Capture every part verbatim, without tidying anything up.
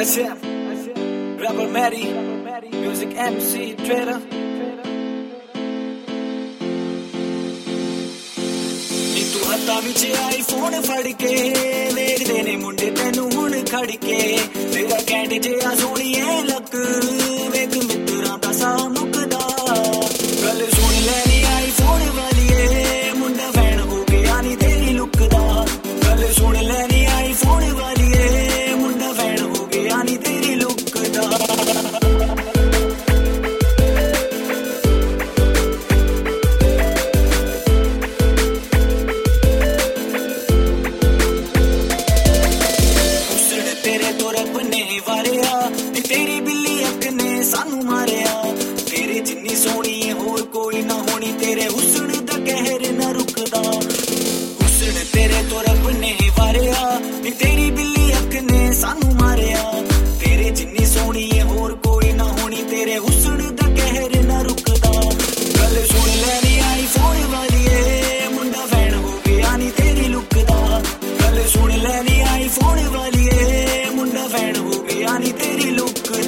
Asif, Rapper Maddie, Music M C Trader. ਨੀ ਤੂੰ ਹੱਥਾਂ ਵਿੱਚ ਆਈਫੋਨ ਫੜ ਕੇ ਵੇਖਦੇ ਨੇ ਮੁੰਡੇ ਤੈਨੂੰ ਹੁਣ ਖੜ ਕੇ ਤੇਰਾ ਕੈਂਟ ਜਿਹਾ ਸੋਹਣੀਏ ਲੱਕ ਵੇਖ ਮਿੱਤਰਾਂ ਦਾ ਸਾਹ ਮੁੱਕਦਾ ਗੱਲ ਸੁਣ ਲੈ ਨੀ ਆਈਫੋਨ ਵਾਲੀਏ ਮੁੰਡਾ ਫੈਨ ਹੋ ਗਿਆ ਨੀ ਤੇਰੀ ਲੁੱਕ ਦਾ ਗੱਲ ਸੁਣ ਲੈ ਨੀ ਆਈਫੋਨ ਵਾਲੀਏ ਮੁੰਡਾ ਫੈਨ ਹੋ ਗਿਆ ਨੀ ਤੇਰੀ ਲੁੱਕ ਦਾ तेरी बिल्ली अख ने सानू मारिया तेरे जिन्नी सोहनी होर कोई ना होनी तेरे हुस्न दा कहर ना रुकदा हुस्न तेरे तो रब ने वारिया तेरी बिल्ली अख ने सानू मारिया तेरे जिन्नी सोहनी होर कोई ना होनी तेरे हुस्न दा कहर ना रुकदा गल सुन लेनी आईफोन वालीए मुंडा फैन हो गया नी तेरी लुक दा गल सुन लेनी आईफोन वालीए मुंडा फैन हो गया नी तेरी लुक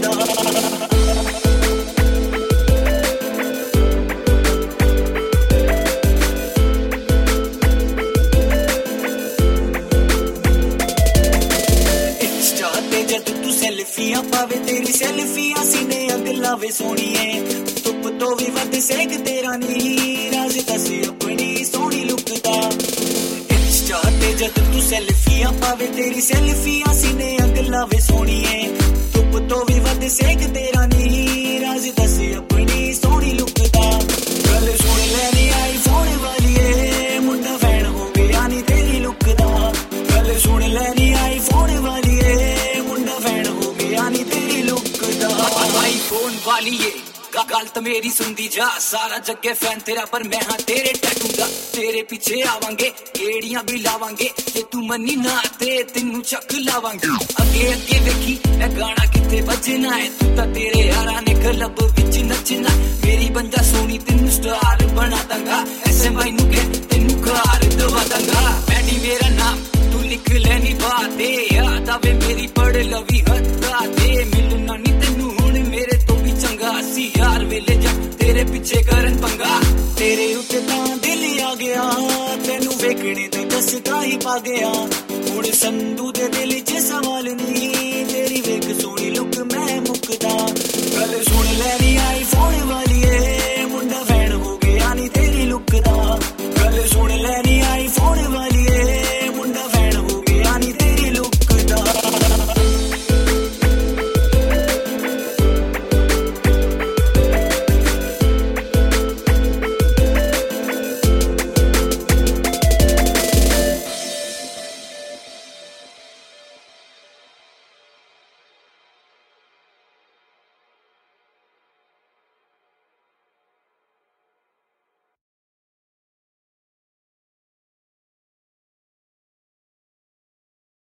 सेल्फियां पावे तेरी सेल्फियां सीने अग लावे सोहणीए धुप तो भी वध सेक तेरा नी राज दस अपनी सोहनी लुक दा इंस्टा ते जद तू सेल्फियां पावे तेरी सेल्फियां सीने अग लावे सोहणीए धुप तो भी वध सेक तेरा नी राज दस अपनी सोहनी लुक दा गल सुन लेनी आईफोन वालीए मुंडा फैन हो गया नी तेरी लुक दा गल सुन लेनी आईफोन वालीए मुंडा फैन हो गया नी तेरी लुक दा आईफोन वालीए गल तो मेरी सुनदी जा सारा जगे फैन तेरा पर मैं हाँ तेरे टैटू दा तेरे पीछे आवांगे केड़ियां भी लावांगे ते तू मन्नी ना ते तेनू चक लावांगे अगे अगे वेखी ए गाना किथे बजना है तू तां तेरे यारां ने क्लब विच नचना मेरी बंदा सोनी तेनू स्टार बना दांगा एसएमआई नु के तेनू कार दवा दांगा मैडी मेरा नाम तू लिख लेनी बाते याद आवे मेरी पढ़ लवी हत्ता दे मिलना नी तेनू हुण मेरे तो भी चंगा सी यार वेले जा तेरे पीछे करन पंगा तेरे उत्ते तां दिल आ गया तेनू वेखणे ते दसदा ही पा गया हुण संधू दे दिल